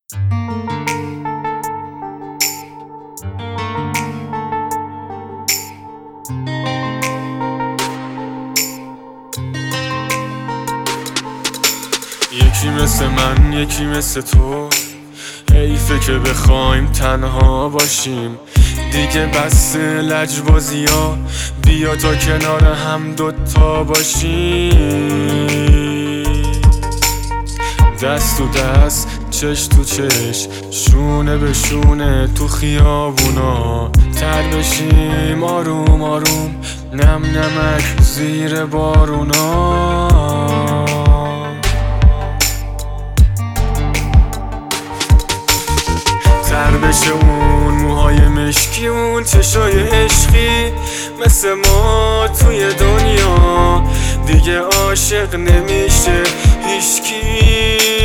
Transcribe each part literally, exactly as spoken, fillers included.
یکی مثل من، یکی مثل تو، حیفه که بخوایم تنها باشیم دیگه. بس لجبازی ها، بیا تا کنار هم دوتا باشیم. دست تو دست، چش تو چش، شونه به شونه تو خیابونا تر بشیم آروم آروم، نم نمک زیر بارونا. تر بشه اون موهای مشکی، اون چشای عشقی مثل ما توی دنیا دیگه عاشق نمیشه هیچکی.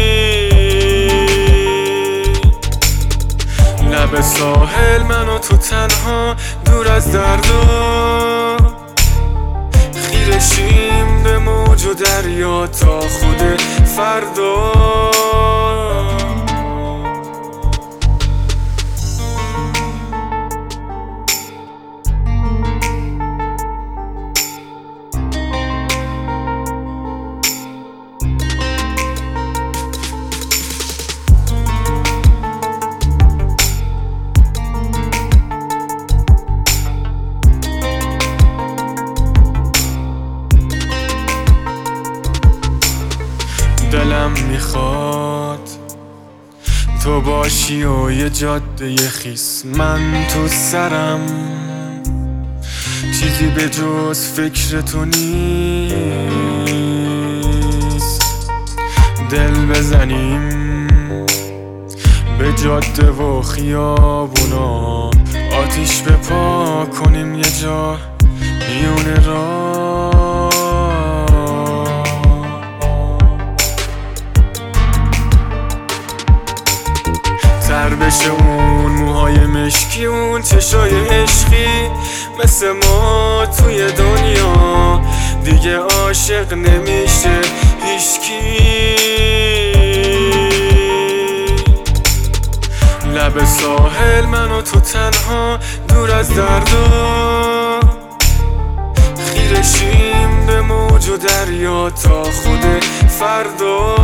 لب ساحل من و تو تنها دور از دردا، خیره شیم به موج و دریا تا خود فردا. دلم میخواد تو باشی و یه جاده خیس من تو سرم، چیزی به جز فکر تو نیست. دل بزنیم به جاده و خیابونا، آتیش بپا کنیم یه جا میونه راه. تر بشه اون موهای مشکی، اون چشای عشقی مثل ما توی دنیا دیگه عاشق نمیشه هیچکی. لب ساحل من و تو تنها دور از دردا، خیره شیم به موج و دریا تا خود فردا.